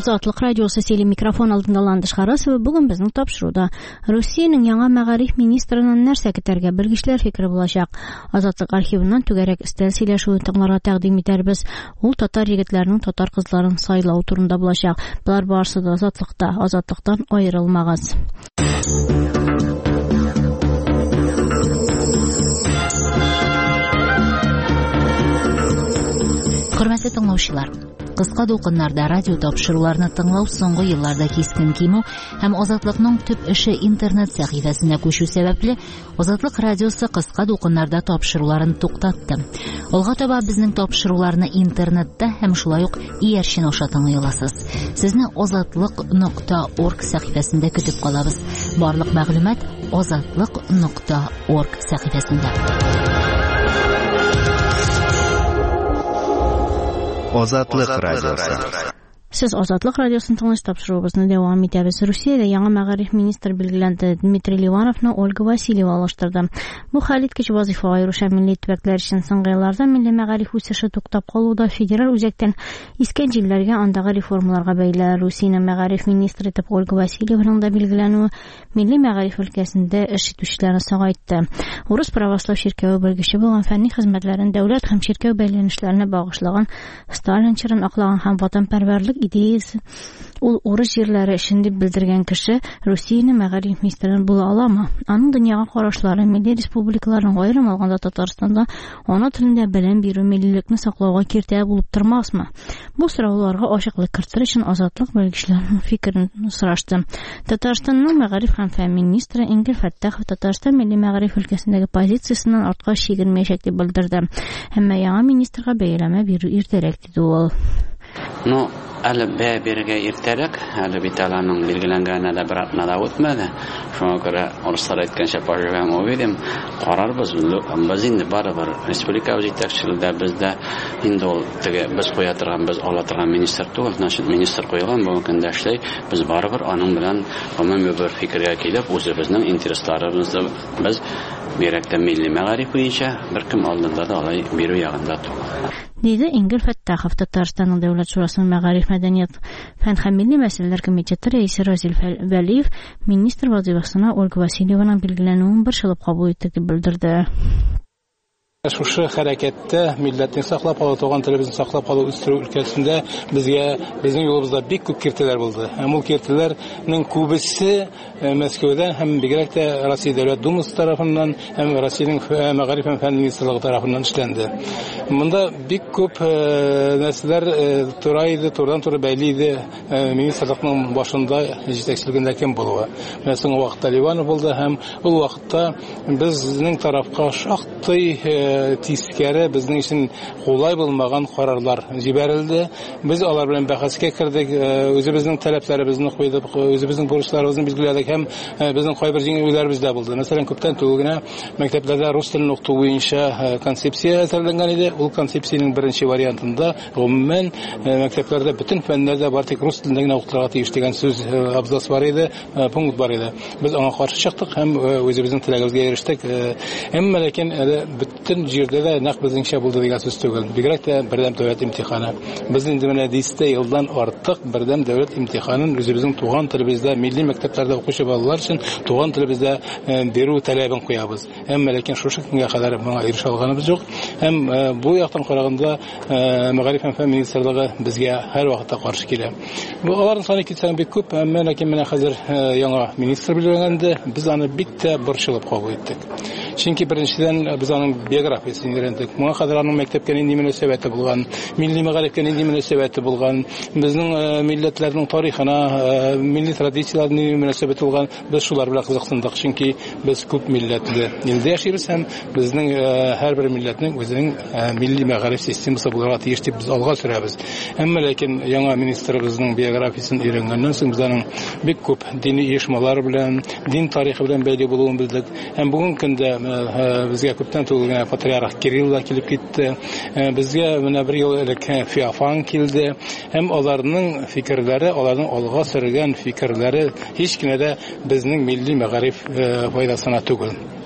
Азатлык радиосы сели микрофон алдында Ландыш Харасова. Бүген безнең тапшыруда Россиянең яңа мәгариф министрынан нәрсә көтәргә белгечләр фикере булачак. Азатлык архивыннан түгәрәк өстәл сөйләшүен тыңларга тәкъдим итәрбез. Ул татар егетләренең татар кызларын сайлау турында булачак. Булар барысы да Азатлыкта. Азатлыктан аерылмагыз. Хөрмәтле тыңлаучылар, кыска дулкыннарда радио тапшыруларны тыңлау соңгы елларда кискен кимү һәм Азатлыкның төп эше интернет сәхифәсенә күчү сәбәпле Азатлык радиосы кыска дулкыннарда тапшыруларын туктатты. Алга таба безнең тапшыруларны интернетта һәм шулай ук иярчен аша тыңлый аласыз. Сезне azatlyk.org сәхифәсендә көтеп калабыз. Барлык мәгълүмат azatlyk.org сәхифәсендә. Азатлык радиосы. Сез Азатлык радиосын тыңлаш тапшыруыбызны дәвам итәбез. Русиядә яңа мәгариф министры билгеләнде. Дмитрий Ливановны Ольга Васильева алыштырды. Бу хәлиткеч вазифага аеруча милли төбәкләр өчен соңгы елларда милли мәгариф үсеше туктап калуда федераль үзәктән искән җилләргә андагы реформаларга бәйле. Русиянең мәгариф министры итеп Ольга Васильеваның да билгеләнүе милли мәгариф өлкәсендә эш итүчеләрне сагайтты. Урыс православ чиркәве белгече булган фәнни хезмәтләрен дәүләт һәм чиркәү бәйләнешләренә багышлаган, Сталин чорын аклаган һәм ватанпәрвәрлек идеясы ул урыс җирләре өчен дип белдергән кеше Русиянең мәгариф министры була аламы? Аның дөньяга карашлары милли республикаларның аерым алганда Татарстанда ана телендә белем бирү миллилекне саклауга киртә булып тормасмы? Бу сорауларга ачыклык кертер өчен Азатлык белгечләренең фикерен сорашты. Татарстанның мәгариф һәм фән министры Ингел Фәттахов Татарстан милли мәгариф өлкәсендәге позициясеннән артка чигенмәячәк дип белдерде. Әмма яңа министрга бәяләмә бирү иртәрәк диде ул. Әле бәргә иртәрәк, әле бит аларның билгеләнгән әле бер атнада үтмәде. Шуңа күрә урыслар әйткәнчә поживем увидим, карарбыз. Без инде барыбер республика җитәкчелегендә бездә инде ул теге без куя торган, без ала торган министр түгел, значит министр куйган бу көндә эшләй. Без барыбер аның белән гомуми бер фикергә килеп, үзебезнең интересларыбызны без бирәктә милли мәгариф буенча беркем алдында да алай бирү ягында түгел. Диде Ингел Фәттахов, Татарстанның Дәүләт Шурасының мәгариф, мәдәният, фән һәм милли мәсьәләләр комитеты рәисе Разил Вәлиев министр вазифасына Ольга Васильеваның билгеләнүен борчылып кабул итте дип белдерде. Шушы хәрәкәттә милләтне саклап калу, туган телебезне саклап калу үстерү өлкәсендә безнең юлыбызда бик күп киртәләр булды. Һәм ул киртәләрнең күбесе Мәскәүдән һәм бигрәк тә Россия Дәүләт Думасы тарафыннан һәм Россиянең мәгариф һәм фән министрлыгы тарафыннан эшләнде. Монда бик күп нәрсәләр турыдан-туры бәйле иде министрлыкның башында җитәкчелегендә кем булуы. Мәсәлән, вакытта Ливанов булды һәм ул вакытта безнең тарафка шактый тискәре безнең өчен кулай булмаган карарлар җибәрелде. Без алар белән бәхәскә кирдек, үзебезнең таләпләребезне куйдык, үзебезнең бурычларыбызны билгеләдек һәм безнең кайбер җиңүләребез дә булды. Мәсәлән, күптән түгел генә мәктәпләрдә рус телен укыту буенча концепция әзерләнгән иде. Ул концепциянең беренче вариантында гомумән мәктәпләрдә бөтен фәннәрдә бар тик рус телендә генә укытырга тиеш дигән сүз абзац бар иде, пункт бар иде. Без аңа каршы чыктык һәм үзебезнең теләгебезгә ирештек. Әмма ләкин бөтен җирдә дә нәкъ безнеңчә булды дигән сүз түгел. Бигрәк тә бердәм дәүләт имтиханы. Без инде менә 10 елдан артык бердәм дәүләт имтиханын үзебезнең туган телебездә, милли мәктәпләрдә укучы балалар өчен туган телебездә бирү таләбен куябыз. Әмма ләкин шушы көнгә кадәр моңа ирешә алганыбыз юк. Һәм бу яктан караганда мәгариф һәм фән министрлыгы безгә һәр вакытта каршы килә. Бу аларның саны китсәң бик күп, әмма ләкин менә хәзер яңа министр билгеләнгәндә без аны бик тә борчылып кабул иттек. Чөнки беренчедән без аның биографиясын өйрәндек. Моңа кадәр аның мәктәпкә нинди мөнәсәбәте булган, милли мәгарифкә нинди мөнәсәбәте булган, безнең милләтләрнең тарихына, милли традицияләргә нинди мөнәсәбәте булган, без шулар белән кызыксындык. Чөнки без күп милләтле илдә яшибез һәм безнең һәрбер милләтнең үзенең милли мәгариф системасы булырга тиеш дип без алга сөрәбез. Әмма ләкин яңа министрыбызның биографиясын өйрәнгәннән соң без аның бик күп дини оешмалар белән, дин тарихы белән бәйле булуын белдек. Һәм бүген көндә безгә күптән түгел патриарх Кирилл да килеп китте. Безгә менә бер ел элек Феофан килде. Һәм аларның фикерләре, аларның алга сөргән фикерләре һич кенә дә безнең милли мәгариф файдасына түгел.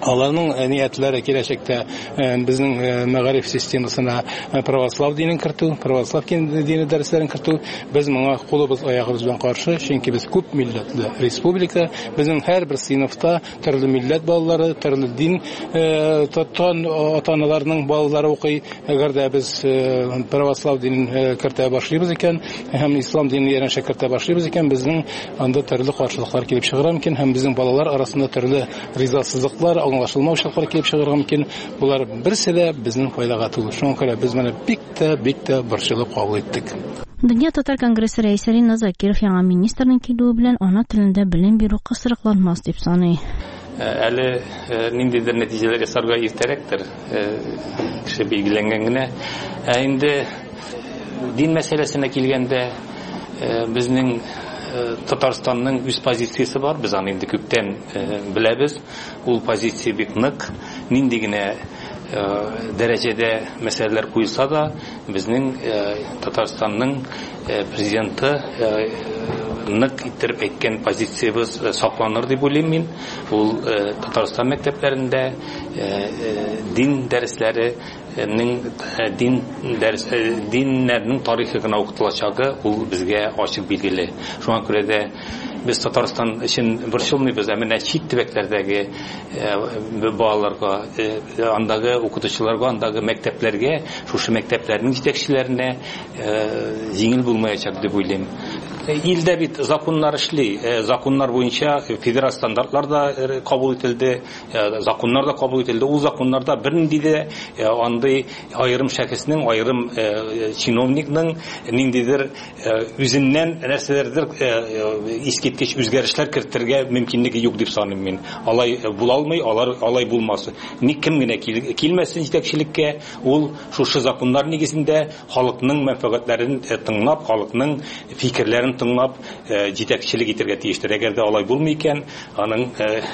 Аларның ниятләре киләчәктә безнең мәгариф системасына православ динен кертү, православ дине дәресләрен кертү. Без моңа кулыбыз аягыбыз белән каршы, чөнки без күп милләтле республика. Безнең һәрбер сыйныфта төрле милләт балалары, төрле дин ата-аналарының балалары укый. Әгәр дә без православ динен кертә башлыйбыз икән, һәм ислам динен янәшә кертә башлыйбыз икән, безнең анда төрле каршылыклар килеп чыгыра мөмкин, һәм безнең балалар арасында төрле ризасызлыклар, аңлашылмаучылыклар килеп чыгарга мөмкин. Булар берсе дә безнең файдага түгел. Шуңа күрә без моны бик тә борчылып кабул иттек. Дөнья татар конгрессы рәисе Ринат Закиров яңа министрның килүе белән ана телендә белем бирү кысрыкланмас дип саный. Әле ниндидер нәтиҗәләр ясарга иртәрәктер, кеше билгеләнгән генә. Инде дин мәсьәләсенә килгәндә безнең Татарстанның үз позициясе бар, без аны инде күптән беләбез. Ул позиция бик нык, нинди генә дәрәҗәдә мәсьәләләр куелса да, безнең Татарстанның президенты нык иттереп әйткән позициябыз сакланыр дип уйлыйм мин. Ул Татарстан мәктәпләрендә дин дәресләре диннәрнең тарихы гына укытылачагы ул безгә ачык билгеле. Шуңа күрә дә без Татарстан өчен борчылмыйбыз, менә чит төбәкләрдәге балаларга, андагы укытучыларга, андагы мәктәпләргә, шушы мәктәпләрнең җитәкчеләренә җиңел булмаячак дип уйлыйм. Илдә бит законнар эшли, законнар буенча федераль стандартлар да кабул ителде, законнар да кабул ителде. Ул законнарда бернинди дә андый аерым шәхеснең, аерым чиновникның ниндидер үзеннән нәрсәләрдер искиткеч үзгәрешләр кертергә мөмкинлеге юк дип саныйм мин. Алай була алмый, алай булмас. Ник кем генә килмәсен җитәкчелеккә, ул шушы законнар нигезендә халыкның мәнфәгатьләрен тыңлап, халыкның фикерләрен тыңлап җитәкчелек итәргә тиештер. Әгәр дә алай булмый икән, аның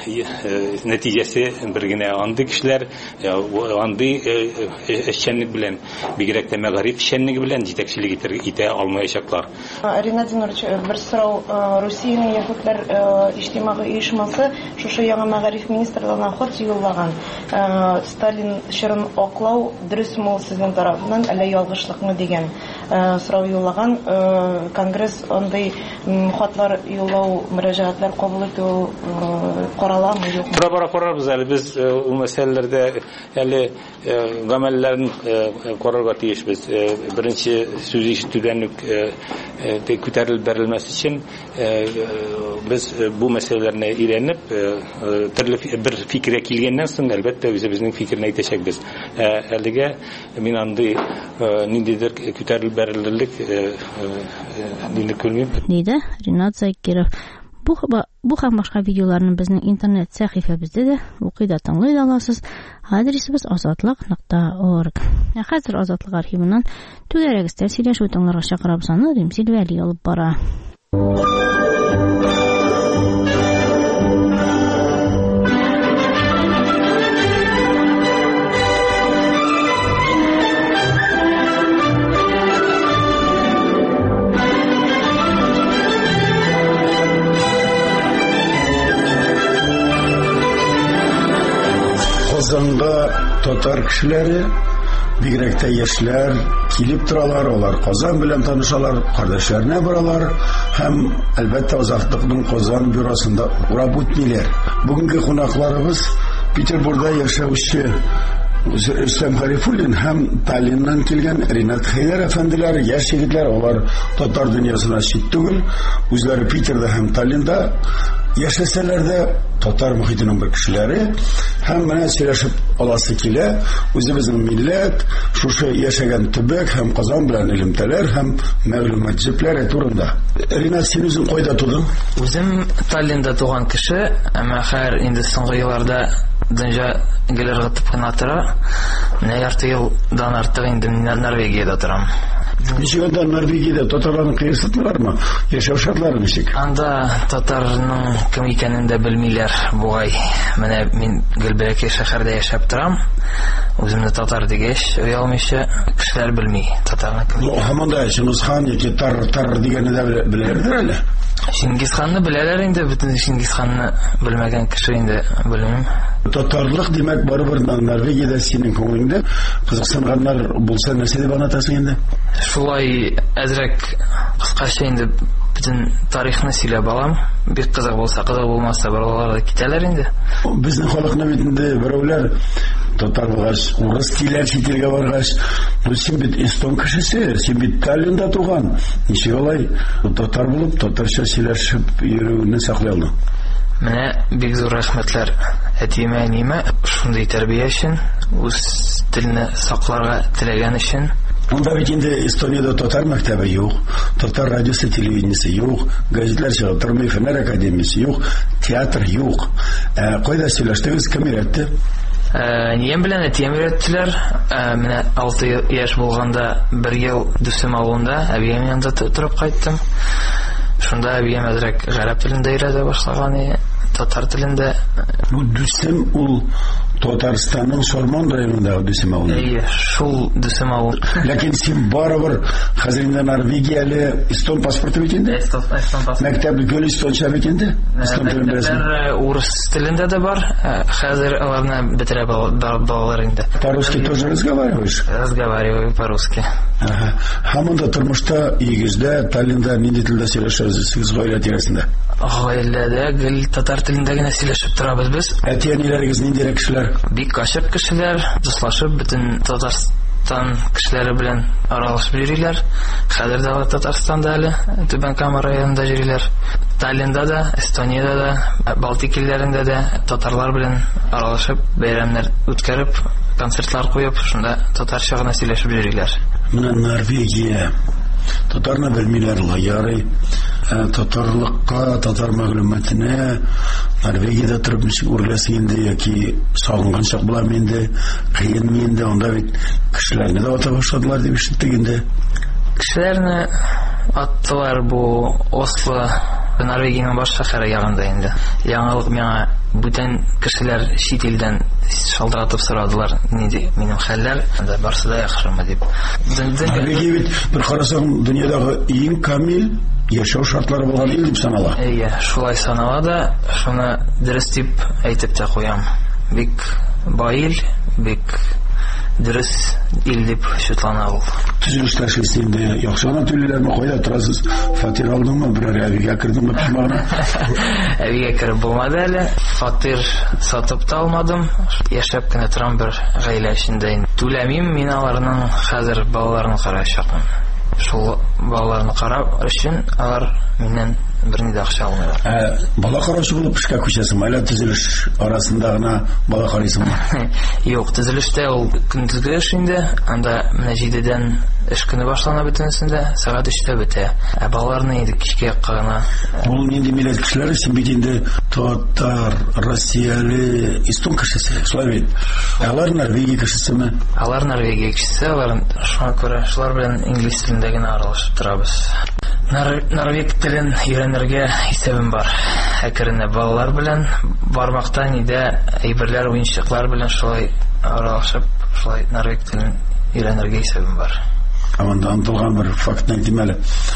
нәтиҗәсе бер генә андый кешеләр андый эшчәнлек белән, бигрәк тә мәгариф эшчәнлеге белән җитәкчелек итә алмаячаклар. Ринат Зинурович, бер сорау. Русиянең яһүдләр иҗтимагый оешмасы шушы яңа мәгариф министрлыгына хат юллаган. Сталин чорын аклау дөресме сезнең тарафыннан, әллә ялгышлыкмы дигән сорау юллаган. Конгресс андый хатлар юллау, мөрәҗәгатьләр кабул итү караламы, юкмы? Бара карарбыз әле. Без ул мәсьәләләрдә әле гамәлләрен карарга тиешбез. Беренче сүз ишетүдән үк күтәрелеп бәрелмәс өчен без бу мәсьәләләрне өйрәнеп, төрле бер фикергә килгәннән соң, әлбәттә, үзебезнең фикерне әйтәчәкбез. Әлегә мин андый ниндидер күтәрелеп бәрелерлек дине күрмим. Диде Ринат Закиров. Бу һәм башка видеоларны безнең интернет сәхифәбездә дә укый да тыңлый да аласыз. Адресыбыз azatlык.org. Хәзер Азатлык архивыннан түгәрәгестә сөйләшү тыңларга чакырабыз. Аны Римсил Вәли алып бара. Казанга татар кешеләре, бигрәк тә яшьләр килеп торалар, алар Казан белән танышалар, кардәшләренә баралар һәм әлбәттә Азатлыкның Казан бюросында урап үтмиләр. Бүгенге кунакларыбыз Петербургда яшәүче Рөстәм Гарифуллин һәм Таллиннан килгән Ринат Хәйдәр әфәнделәр, яшь егетләр, алар татар дөньясына чит түгел, үзләре Питерда һәм Таллинда яшәсәләр дә татар мөхитенең бер кешеләре һәм менә сөйләшеп аласы килә, үзебезнең милләт, шушы яшәгән төбәк һәм Казан белән элемтәләр һәм мәгълүмат җепләре турында. Ринат, син үзең кайда тудың? Үзем Таллинда туган кеше, әмма хәзер инде соңгы елларда дөнья гелер гытып кына тора. Менә ярты елдан артык инде Норвегиядә торам. Ничегәндә Норвегиядә татарларны кыерсытмыйлармы? Яшәү шартлары ничек? Анда татарның кем икәнен дә белмиләр бугай. Менә мин Гөлбәкәй шәһәрдә яшәп торам. Үземне татар дигәч, уялмыйча кешеләр белми татарны кем. Һаманда Чингисхан яки тар дигәнне дә беләләрдер әле. Чингисханны беләләр инде, бөтен Чингисханны белмәгән кеше инде белмим. Татарлык димәк барыбер Норвегиядә синең күңелеңдә кызыксынганнар булса нәрсә дип анатасың инде? Шулай әзрәк кыскача инде бөтен тарихны сөйләп алам. Бик кызык булса, кызык булмаса, балалар да китәләр инде. Безнең халыкны бит инде берәүләр татар булгач, урыс теләр читергә баргач, син бит эстон кешесе, син бит Таллинда туган. Ничек алай татар булып, татарча сөйләшеп йөрүне саклый алдың? Менә бик зур рәхмәтләр әтимә, әниемә шундый тәрбия өчен, үз телне сакларга теләгән өчен. Онда бит инде Эстониядә татар мәктәбе юк, татар радиосы, телевидениесе юк, газетлар чыга тормый, фәннәр академиясе юк, театр юк. Кайда сөйләштегез, кем өйрәтте? Әнием белән әтием өйрәттеләр. Менә 6 яшь булганда 1 ел Дүсем авылында әбием янында торып кайттым. Шунда әбием әзрәк гарәп телендә өйрәтә башлаган, татар телендә. Бу Дүсем ул Татарстанның Сормон районындагы Дүсем авылы. Шул Дүсем авылы. Ләкин син барыбер хәзер инде Норвегияле эстон паспорты бит инде? Эстон паспорт. Мәктәп гөл эстонча бит инде? Эстон телендә. Урыс телендә дә бар. Хәзер аларны бетерә балалар инде. По-русски тоже разговариваешь? Разговариваю по-русски. Һаманда тормышта игездә, Таллинда нинди телдә сөйләшәсез гаилә тирәсендә? Гаиләдә гел татар телендә генә сөйләшеп торабыз без. Әти-әниләрегез нинди кешеләр? Бик ачык кешеләр, дуслашып, бөтен Татарстан кешеләре белән аралашып йөриләр. Хәзер дә Татарстанда әле, Түбән Кама районында йөриләр. Таллинда да, Эстониядә дә, Балтик илләрендә дә татарлар белән аралашып, бәйрәмнәр үткәреп, концертлар куеп, шунда татарча гына сөйләшеп йөриләр. Менә Норвегия татарны белмиләр, ярый. Татарлыкка, татар мәгълүматына Норвегиядә торып ничек үрләсең инде, яки сагынган чак буламы инде, кыенмы инде, анда бит кешеләрне дә ата башладылар дип ишеттек инде. Кешеләрне аттылар бу Осло, Норвегиянең баш шәһәре ягында инде. Яңалык миңа бүтән кешеләр чит илдән шалтыратып сорадылар, нинди минем хәлләр, анда барсы да яхшымы дип. Норвегия бит бер карасаң дөньядагы иң камил яшәү шартлары булган ил дип санала. Шулай санала да, шуны дөрес дип әйтеп тә куям. Бик бай ил, бик дөрес ил дип шутлана ул. Төзелештә эшлисеңдә яхшы гына түләләрме, кайда торасыз? Фатир алдыңмы, берәр әбигә кирдеңме пишмагына? Әбигә киреп булмады әле. Фатир сатып та алмадым. Яшәп кенә торам бер гаилә эчендә. Түләмим, мин аларның хәзер балаларын караячакмын. Шул балаларны карап өчен алар миннән берни дә акча алмыйлар. Бала караучы булып эшкә күчәсеңме, әллә төзелеш арасында гына бала карыйсыңмы? Юк, төзелештә ул көндезге эш инде. Анда менә 7дән эш көне башлана бөтенсендә, сәгать 3тә бетә. Балаларны инде кичкә якка гына. Ул нинди милләт кешеләр, син бит инде татар, россияле, эстон кешесе, шулай бит. Алар Норвегия кешесеме? Алар Норвегия кешесе, алар шуңа күрә шулар белән инглиз телендә генә аралашып торабыз. Норвег телен өйрәнергә исәбем бар. Әкренләп балалар белән бармакта нидә әйберләр, уенчыклар белән шулай аралашып, шулай норвег телен өйрәнергә исәбем бар. Анда антылган бер фактны әйтмәле.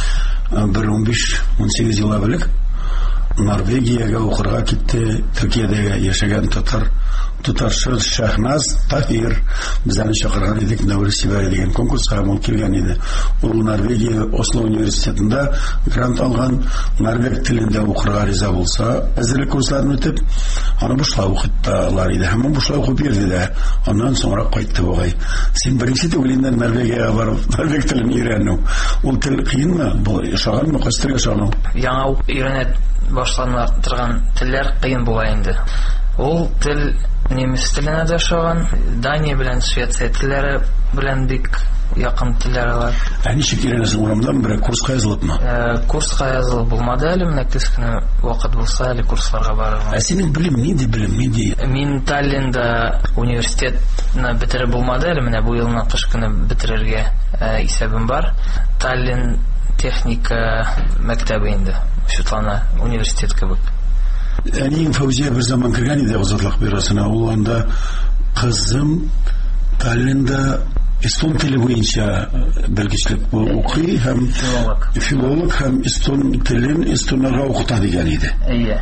15-18 ел элек Норвегиягә укырга китте, Төркиядәге яшәгән татарчы Шәхназ Таһир безне чакырган идек, Нәүрүз Сибәри дигән конкурска ул килгән иде. Ул Норвегия Осло университетында грант алган, норвег телендә укырга риза булса, әзерлек курсларын үтеп, аны бушлай укыттылар иде. Һәм бушлай укып бирде дә. Аннан соңра кайтты бугай. Син беренче түгелендән Норвегиягә барып, норвег телен өйрәнү. Ул тел кыенмы? Бу яшаганмы, кайсы яшаган? Яңа өйрәнә башлана торган телләр кыен була инде. Ул тел немец теленә дә ошаган, Дания белән Швеция телләре белән бик якын телләр алар. Ничек өйрәнәсең, урамдан бер курска язылыпмы? Курска язылып булмады әле, менә кескенә вакыт булса әле курсларга барырмын. Синең белем нинди? Мин Таллинда университетны бетереп булмады әле, менә бу елны кыш көне бетерергә исәбем бар. Таллин техника мәктәбе инде, шутлана университет кебек. Әниң Фаузия бер заман кергән иде Азатлык бюросына. Ул анда кызым Таллинда эстон теле буенча белгечлек укый һәм филолог һәм эстон телен эстонага укыта дигән иде.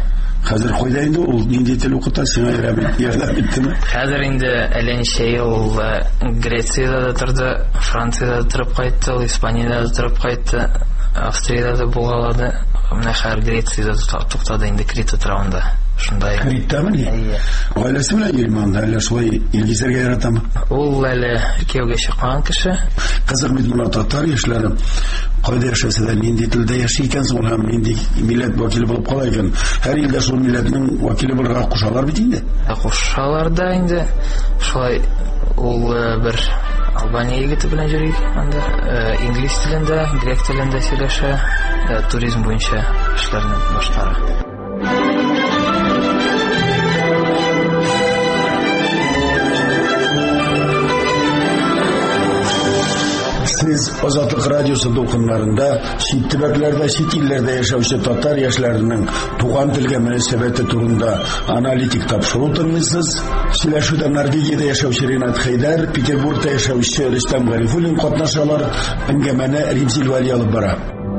Хәзер кайда инде ул нинди тел укыта сиңа ярдәм иттеме? Хәзер инде әле ничә ел Грециядә да торды, Франциядә да торып кайтты, Испаниядә да торып кайтты, Австриядә да булгалады. Менә хәзер Грециядә туктады инде Крит утравында. Шундай. Криттамыни? Гаиләсе белән Германда әллә шулай илгизәргә яратамы? Ул әле кияүгә чыккан кеше. Кызык бит моны татар яшьләре кайда яшәсә дә нинди телдә яши икән соң һәм нинди милләт вәкиле булып кала икән. Һәр илдә шул милләтнең вәкиле булырга кушалар бит инде. Кушалар да инде. Шулай ул бер Албания егете белән йөри анда. Инглиз телендә, грек телендә сөйләшә, туризм буенча эшләрне башкара. Сез Азатлык радиосы дулкыннарында чит төбәкләрдә, чит илләрдә яшәүче татар яшьләренең туган телгә мөнәсәбәте турында аналитик тапшыру тыңлыйсыз. Сөйләшүдә Норвегиядә яшәүче Ринат Хәйдәр, Петербургта яшәүче Рөстәм Гарифуллин катнашалар. Әңгәмәне Римзил Вали алып бара.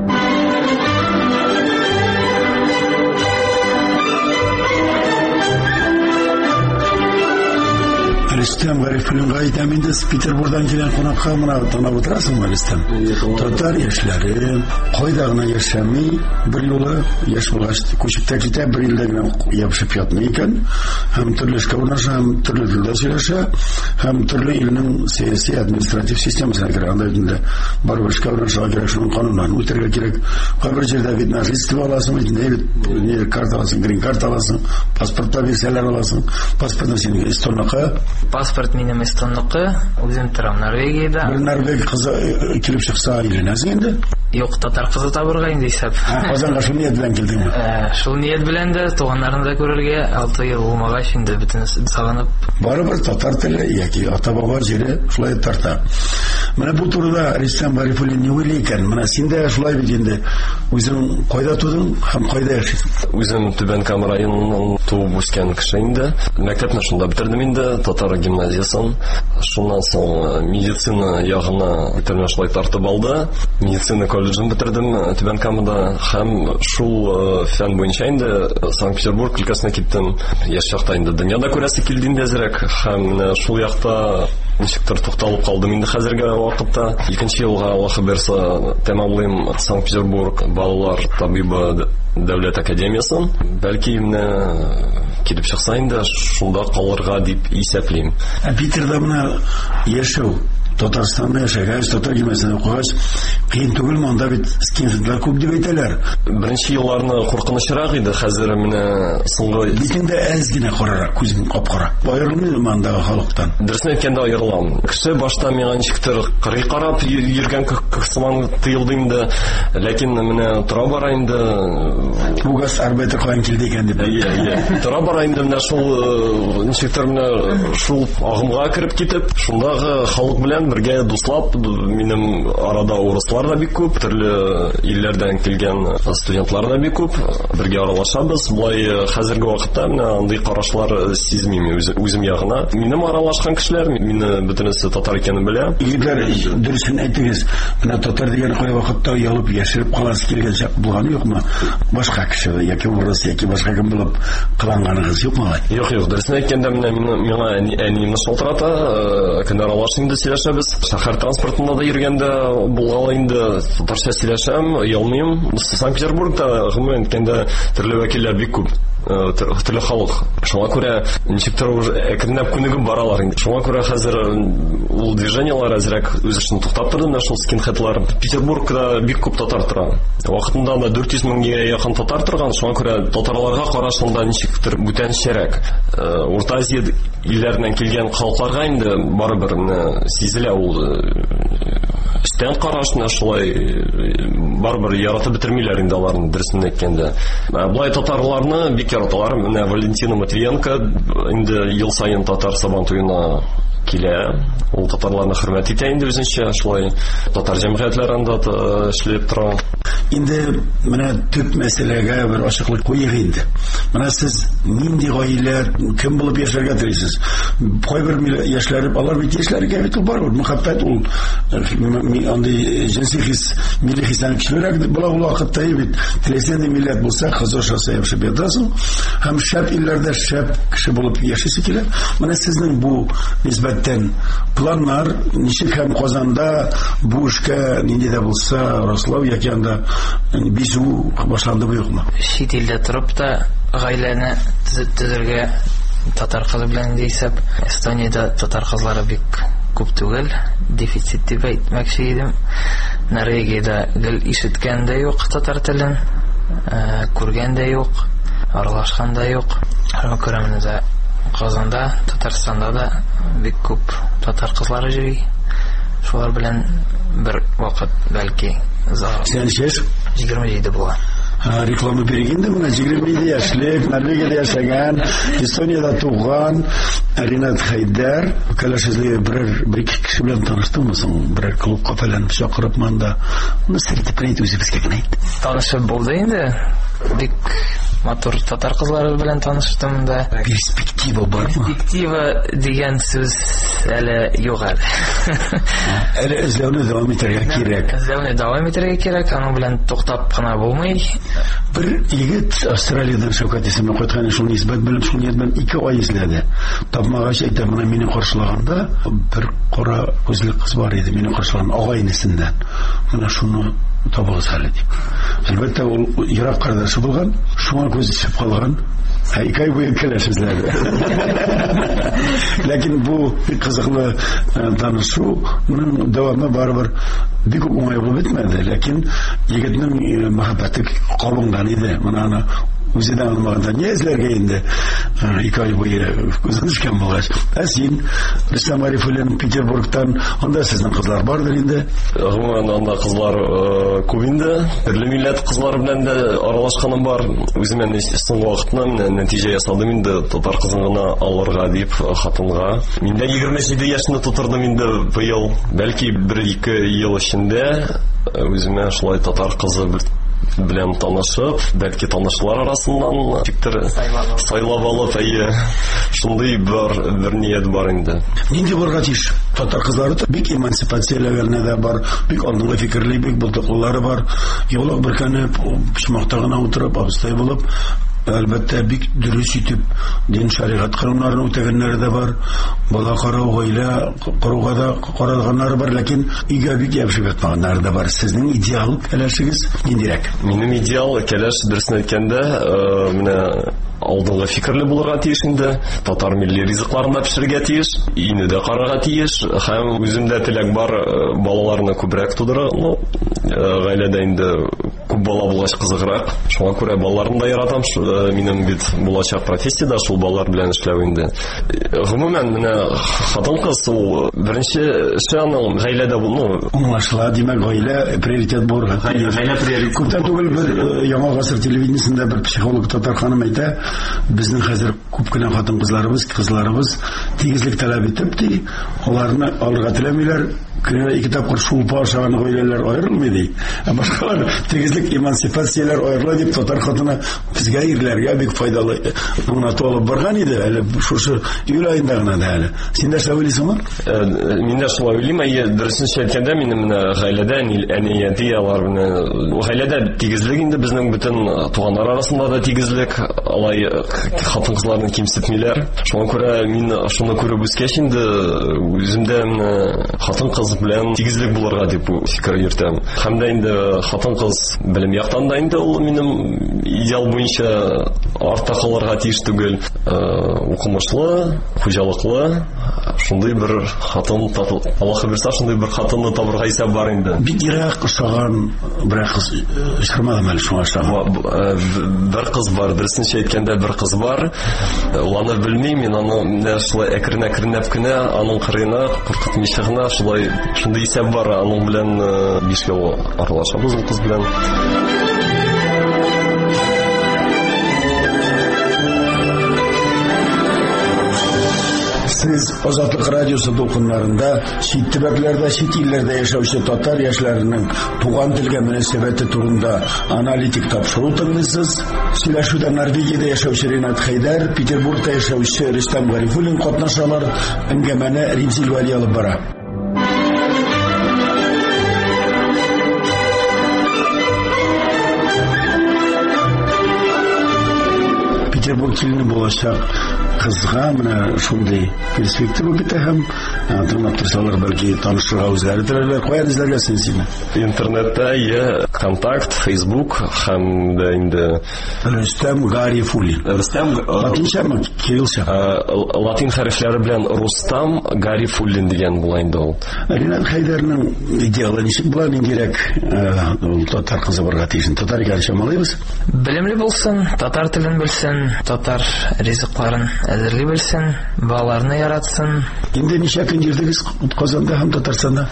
Рөстәм Гарифуллинга әйтәм инде, Петербургдан килгән кунакка моны тыңлап утырасыңмы, Рөстәм? Татар яшьләре кайда гына яшәми, бер юлы яшь булгач күчеп тә китә, бер илдә генә ябышып ятмый икән, һәм төрле эшкә һәм төрле телдә сөйләшә, һәм төрле илнең сәяси административ системасына керә. Анда инде барыбер эшкә урнашырга кирәк, шуның кануннарын үтәргә кирәк. Кайбер җирдә бит жительство аласың, не карта аласың, грин карта аласың, паспортта бирсәләр аласың, паспортны синең эстонныкы. Паспорт минем эстонныкы, үзем торам Норвегиядә. Бер Норвег кызы килеп чыкса өйләнәсең инде? Юк, татар кызы табырга инде исәп. Казанга шул ният белән килдеңме? Шул ният белән дә туганнарны да күрергә 6 ел булмагач инде бөтенесе сагынып. Барыбер татар теле яки ата-баба җире шулай тарта. Менә бу турыда Рөстәм Гарифуллин ни уйлый икән? Менә син дә шулай бит инде. Үзең кайда тудың һәм кайда яшисең? Үзем Түбән Кама районының туып үскән кеше инде. Мәктәпне шунда бетердем инде, татар гимназиясын. Шуннан соң медицина ягына үтәрмә шулай тартып алды. Медицина колледжын бетердем Түбән Камада һәм шул фән буенча инде Санкт-Петербург өлкәсенә киттем. Яшь чакта инде дөньяда күрәсе килде инде әзрәк һәм шул якта ничектер тукталып калдым инде хәзерге вакытта. 2нче елга Аллаһ берсе тәмамлыйм Санкт-Петербург балалар табибы дәүләт академиясын. Бәлки менә килеп чыкса инде шунда калырга дип исәплим. Питерда менә яшәү, Татарстанда яшәгәч, татар гимназиясында укыгач, кыен түгел, монда бит скинхедлар күп дип әйтәләр. Беренче елларны куркынычрак иде, хәзер менә соңгы битендә әз генә карара, күзен капкара. Аерылмый мондагы халыктан. Дөресен әйткәндә аерылам. Кеше башта миңа ничектер кырый карап йөргән кысман тыелды инде, ләкин менә тора бара инде бугас арбайтер каян килде икән дип. Тора бара инде менә шул ничектер менә шул агымга кереп китеп, шундагы халык белән бергә дуслап, минем арада урыслар да бик күп, төрле илләрдән килгән студентлар да бик күп, бергә аралашабыз. Булай хәзерге вакытта менә андый карашлар сизмим үзем ягына. Минем аралашкан кешеләр мине бөтенесе татар икәнен белә. Егетләр, дөресен әйтегез, менә татар дигән кай вакытта ялып яшереп каласы килгән чак булган юкмы? Башка кеше яки урыс яки башка кем булып кыланганыгыз юкмы? Юк, дөресен әйткәндә миңа әниемне шалтырата, көн аралаш инде сөйләшәбез. Шәһәр транспортында да йөргәндә булган инде татарча сөйләшәм, ялмыйм. Санкт-Петербургта гомумән әйткәндә төрле вәкилләр бик күп. Төрле халык. Шуңа күрә ничектер әкренләп күнегеп баралар инде. Шуңа күрә хәзер ул движениялар әзрәк үз эшен туктап торды, менә шул скинхедлар. Петербургта бик күп татар тора. Вакытында да 400 меңгә якын татар торган. Шуңа күрә татарларга карашында ничектер бүтәнчәрәк. Урта Азия илләреннән килгән халыкларга инде барыбер сизелә ул Стен карашына шулай барбар яратып бетермиләр инде аларны, дөресен әйткәндә. Булай татарларны бик яраталар. Менә Валентина Матвиенко инде ел сайын татар сабан туена килә. Ул татарларны хөрмәт итә инде үзенчә, шулай татар җәмгыятьләрендә эшләп тора. Инде менә төп мәсьәләгә бер ачыклык куйыйк инде. Менә сез нинди гаилә, кем булып яшәргә телисез? Кайбер яшьләр, алар бит яшьләргә бит бар, мәхәббәт ул андый җинси хис, милли хисләр кешеләргә була ул вакытта бит. Теләсә нинди милләт булса, хозурча яшәп ятасың, һәм шәп илләрдә шәп кеше булып яшисе килә. Менә сезнең бу нисбәттән планнар ничек һәм Казанда бу эшкә нинди дә булса раслау яки анда бизү башланды юкмы? Чит илдә торып та гаиләне төзергә татар кызы белән дисәп, Эстониядә татар кызлары бик күп түгел, дефицит дип әйтмәкче идем. Норвегиядә гел ишеткән дә юк татар телен, күргән дә юк, аралашкан да юк. Күрәм дә Казанда, Татарстанда да бик күп татар кызлары йөри. Шулар белән бер вакыт бәлки Сен яшь 27 була. Реклама биргәндә менә 27 яшьлек, Норвегиядә яшәгән, Эстониядә туган Ринат Хайдар, калашызлы бер кеше белән таныштымы соң, бер клубка фәлән чакырып мында. Моны сәләте прейт үзебезгә генә әйт. Танышып булды инде. Бик матур татар кызлары белән таныштым да. Перспектива бармы? Перспектива дигән сүз әле юк әле. Әле эзләүне дәвам итәргә кирәк. Эзләүне дәвам итәргә кирәк, аның белән туктап кына булмый. Бер егет Австралиядән Шәүкәт исеме кайткан, шул нисбәт белеп шул ниятмен 2 ай эзләде. Тапмагач әйтә, менә мине каршылаганда бер кара күзле кыз бар иде, мине каршылаган агайнысыннан. Менә шуны табыгыз әле дип. Әлбәттә ул ерак кардәше булган, шуңа күзе төшеп калган. 2 ай буе кәләш эзләде. Ләкин бу бик кызыклы танышуның дәвамы барыбер бик уңай булып бетмәде. Ләкин егетнең мәхәббәте калынган иде. Моны үзе дә аңламаганда не эзләргә инде 2 ай буе күзен төшкән булгач. Син Рөстәм Арифуллин Петербургтан, анда сезнең кызлар бардыр инде. Гомумән анда кызлар күп инде. Төрле милләт кызлары белән дә аралашканым бар. Үземә соңгы вакытта нәтиҗә ясадым инде, татар кызын гына алырга дип хатынга. Мин дә 27 яшьне тутырдым инде быел. Бәлки 1-2 ел эчендә үземә шулай татар кызы белән танышып, бәлки танышлар арасыннан фиктер сайлап алып, шундый бер ният бар инде. Нинди булырга тиеш? Татар кызлары бик эмансипацияләгәннәр дә бар, бик алдынгы фикерле, бик булдыклылары бар. Юлык беркәнеп, почмакта гына утырып, абыстай булып, әлбәттә бик дөрес итеп дин шәригать кануннарын үтәгәннәре дә бар. Бала карау, гаилә коруга да каралганнары бар, ләкин өйгә бик ябышып ятмаганнары да бар. Сезнең идеал кәләшегез ниндирәк? Минем идеал кәләш дөресен әйткәндә, менә алдынгы фикерле булырга тиеш инде, татар милли ризыкларында пешерергә тиеш, ине дә карарга тиеш, һәм үземдә теләк бар балаларны күбрәк тудыру, гаиләдә инде күп бала булгач кызыграк. Шуңа күрә балаларны да яратам. Минем бит булачак профессия да шул балалар белән эшләү инде. Гомумән менә хатын-кыз ул беренче шаның гаиләдә булу. Аңлашыла, димәк гаилә приоритет булырга. Гаилә приоритет. Күптән түгел бер яңа гасыр телевидениесендә бер психолог татар ханым әйтә, безнең хәзер күп кенә кызларыбыз тигезлек таләп итеп ди, аларны алырга теләмиләр. Көненә 2 тапкыр шулпа ашаган гаиләләр аерылмый ди. Башкалар тигезлек эмансипацияләр аерыла дип татар хатыны безгә ирләргә бик файдалы гына алып барган иде. Әле шушы июль аенда гына да әле. Син дә шулай Мин дә шулай уйлыйм. Дөресен әйткәндә, минем гаиләдә әниятия алар белән гаиләдә тигезлек инде безнең бөтен туганнар арасында да тигезлек, алай хатын-кызларны кимсетмиләр. Шуңа күрә мин шуны күреп үскәч инде үземдә хатын-кыз белән тигезлек булырга дип фикер йөртәм. Һәм дә инде хатын-кыз белем яктан да инде ул минем идеал буенча артта калырга тиеш түгел. Укымышлы, хуҗалыклы, шундый бер хатын, Аллаһы бирсә, шундый бер хатынны табырга исәп бар инде. Бик ерак ошаган бер кыз шырмадым әле шуңа аша. Бер кыз бар, дөресен әйткәндә бер кыз бар. Ул аны белмим, мин аны шулай әкренәп кенә аның кырыена куркытмыйча гына шундый исәп бар, аның белән 5 ел аралашабыз ул кыз белән. Сез Азатлык радиосы дулкыннарында чит төбәкләрдә, чит илләрдә яшәүче татар яшьләренең туган телгә мөнәсәбәте турында аналитик тапшыру тыңлыйсыз. Сөйләшүдә Норвегиядә яшәүче Ринат Хәйдәр, Петербургта яшәүче Рөстәм Гарифуллин катнашалар. Әңгәмәне Римзил Вәли алып бара. Петербург килене булачак кызга менә шундый перспектива бите һәм тыңлап торсалар бәлки танышырга үзләре теләрләр. Каян эзләргәсен сине? Интернетта контакт, Facebook һәм дә инде Рөстәм Гарифуллин. Латинчамы, кириллча? Латин хәрефләре белән Рустам Гарифуллин дигән була инде ул. Ринат Хәйдәрнең идеалы ничек була? Кирәк татар кызы барга тиешен. Татар икән чамалыйбыз. Белемле булсын, татар телен белсен, татар ризыкларын әзерли белсен, балаларны яратсын. Инде ничә көн йөрдегез Казанда һәм Татарстанда?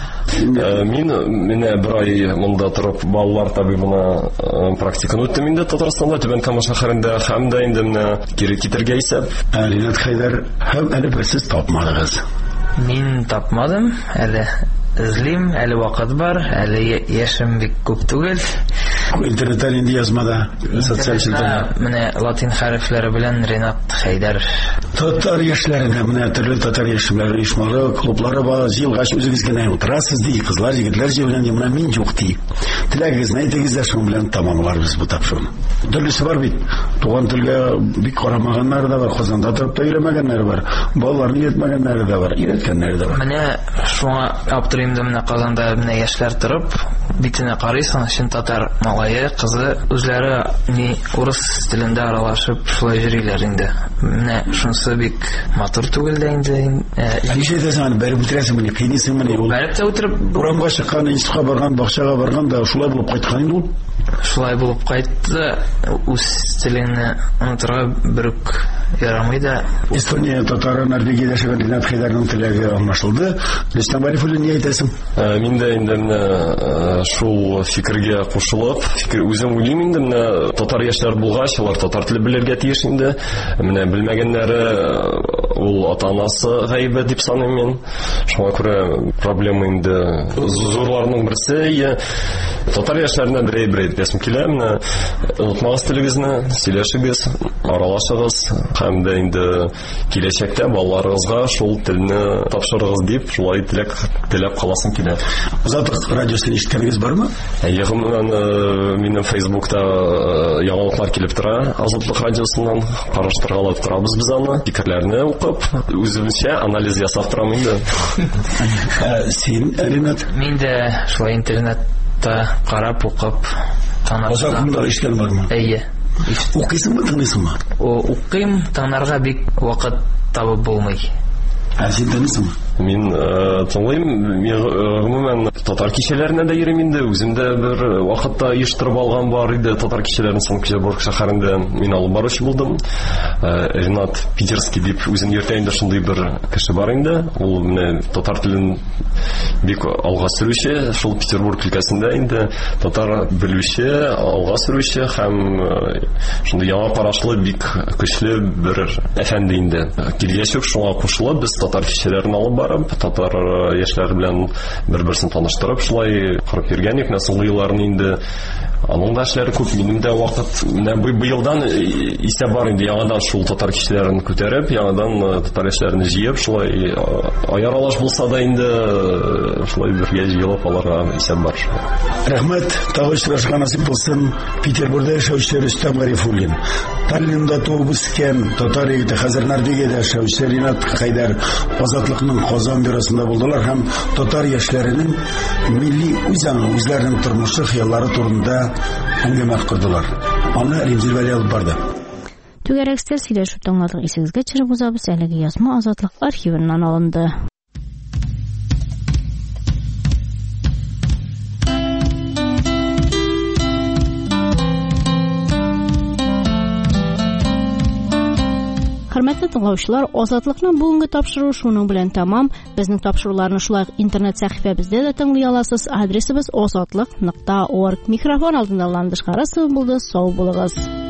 Мин менә бер ай монда торып балалар табибына практиканы үттем инде Татарстанда, Түбән Кама шәһәрендә һәм дә инде менә кире китергә исәп. Ринат Хәйдәр һәм әле бер сез тапмадыгыз. Мин тапмадым, әле эзлим, әле вакыт бар, әле яшем бик күп түгел. Интернетта инде язмада, социаль челтәрдә. Менә латин хәрефләре белән Ринат Хәйдәр. Татар яшьләренә менә төрле татар яшьләре оешмалары, клублары бар. Җилгач үзегез генә утырасыз ди, кызлар, егетләр җыелган, менә мин юк ди. Теләгегезне әйтегез дә шуның белән тамамларбыз бу тапшыруны. Төрлесе бар бит. Туган телгә бик карамаганнар да бар, Казанда торып та өйрәнмәгәннәр бар. Балаларны өйрәтмәгәннәр дә бар, өйрәткәннәр дә бар. Менә шуңа аптырыйм да менә Казанда менә яшьләр торып, битенә карыйсың, чын татар малае, кызы үзләре ни урыс телендә аралашып шулай йөриләр инде. Менә шунысы бик матур түгел дә инде. Ничә дәсәң, бәреп үтерәсең менә, кыйнысың менә ул. Бәреп тә үтереп, урамга чыккан, институтка барган, бакчага барган да шулай булып кайткан инде ул. Шулай булып кайтты, үз телене онытырга берүк ярамый да. Эстония татары Норвегиядә яшәгән Ринат Хәйдәрнең теләге аңлашылды. Рөстәм Гарифуллин ни әйтәсең? Мин дә инде шул фикергә кушылып, үзем уйлыйм инде менә татар яшьләр булгач, алар татар теле белергә тиеш инде. Менә белмәгәннәре ул ата-анасы гаибе дип саныйм мин. Шуңа күрә проблема инде зурларның берсе. Татар яшьләренә бер әйтәсем килә, менә онытмагыз телегезне, сөйләшегез, аралашыгыз һәм дә инде киләчәктә балаларыгызга шул телне тапшырыгыз дип шулай теләп каласым килә. Азатлык радиосын ишеткәнегез бармы? Ягымнан минем Facebook'та яңалыклар килеп тора. Азатлык радиосыннан караштыргалап торабыз без аны. Фикерләрне укып, үземчә анализ ясап торам инде. Син, Ринат? Мин дә шулай интернетта карап укып танып. Азатлыкта ишеткән бармы? Әйе. Укыйсыңмы, тыңлыйсыңмы? Укыйм, танарга бик вакыт табып булмый. Син танысыңмы? Мин тыңлыйм, гомумән татар кичәләренә дә йөрим инде. Үземдә бер вакытта оештырып алган бар иде татар кичәләрен Санкт-Петербург шәһәрендә мин алып баручы булдым. Ринат Питерский дип үзен йөртә инде, шундый бер кеше бар инде. Ул менә татар телен бик алга сөрүче, шул Петербург өлкәсендә инде татар белүче, алга сөрүче һәм шундый яңа карашлы бик көчле бер әфәнде инде. Килгәчүк шуңа кушылып без татар кичәләрен алып татар яшьләр белән бер-берсен таныштырып шулай карап йөргән идек. Соңгы елларны инде аның да эшләре күп, минем дә вакыт менә быелдан исә бар инде яңадан шул татар кичәләрен күтәреп, яңадан татар яшьләрен җыеп, шулай аяралаш булса да инде шулай бергә җыелып аларга исә бар. Рәхмәт, тагы очрашырга насыйп булсын. Петербургда яшәүче Рөстәм Гарифуллин, Таллинда туып үскән татар егете, хәзер Норвегиядә яшәүче Ринат Хәйдәр Азатлыкның Казан бюросында булдылар һәм татар яшьләренең милли үзләренең тормышы, хыяллары турында әңгәмә кырдылар. Аны Римзил Вәли алып барды. Түгәрәкстер сөйләшү тыңладык. Исегезгә төшереп узабыз. Әлеге язма Азатлык архивыннан алынды. Хөрмәтле тыңлаучылар, Азатлыкның бүгенге тапшыруы шуның белән тамам. Безнең тапшыруларны шулай интернет сәхифәбездә дә тыңлый аласыз. Адресыбыз azatlyk.org. Микрофон алдында Ландыш Карасов булды. Сау булыгыз.